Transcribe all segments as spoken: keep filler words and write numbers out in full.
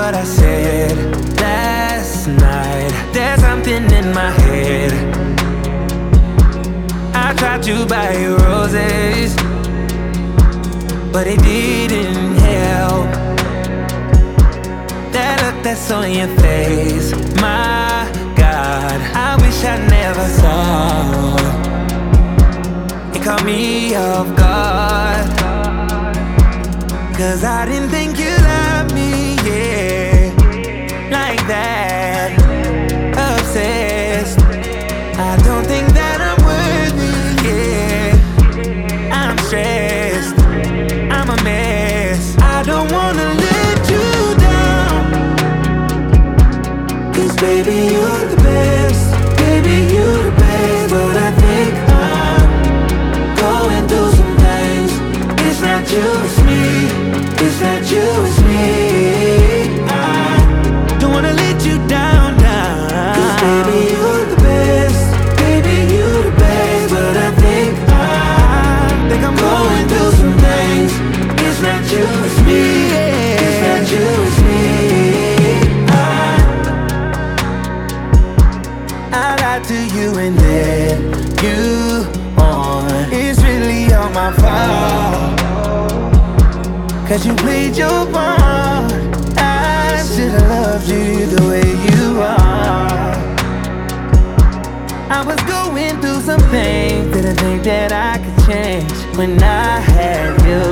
what I said last night. There's something in my head. I tried to buy you roses, but it didn't help. That look that's on your face, my God, I wish I never saw. It caught me off guard, 'cause I didn't think you loved me, yeah, like that, obsessed. I don't think that I'm worthy, yeah, I'm stressed, I'm a mess. I don't wanna let you down, 'cause baby you're the best, baby you're the best. But I think I'm going through some things. It's not you, it's me. It's not you, it's me. I don't wanna let you down, down. 'Cause baby you're the best, baby you're the best. But I think I think I'm going through some things. It's not you, it's me. It's not you, it's me. I I lied to you and then you on. It's really all my fault, 'cause you played your part. I should've loved you the way you are. I was going through some things, didn't think that I could change when I had you.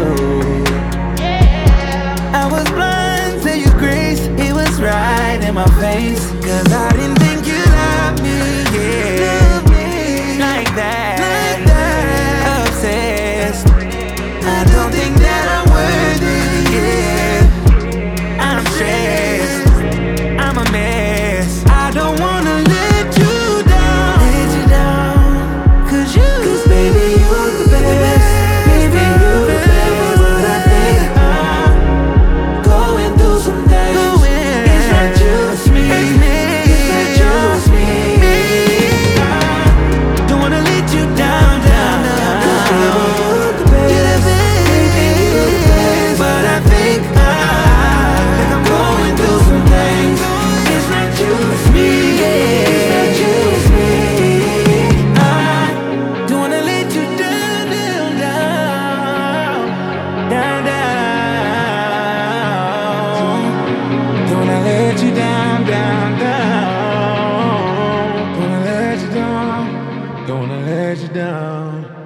I was blind to your grace, it was right in my face, 'cause I didn't think you loved me, yeah, like that, like that, obsessed. I don't think that I'm worthy, yeah, I'm stressed, I'm a mess. I don't wanna let you down, let you down, 'cause you, 'cause baby you're the best, baby you're the best. But I think I'm going through some things. It's not you, it's me. It's not you, it's me. I don't wanna let you down, down, down. 'Cause baby you're the best, baby you're the best. But I think I think I'm going through some things. It's not you, it's me. It's not you, it's me. I don't wanna let you down, down, down, down, down. Don't wanna let you down, down, down. Don't wanna let you down. Don't wanna let you down.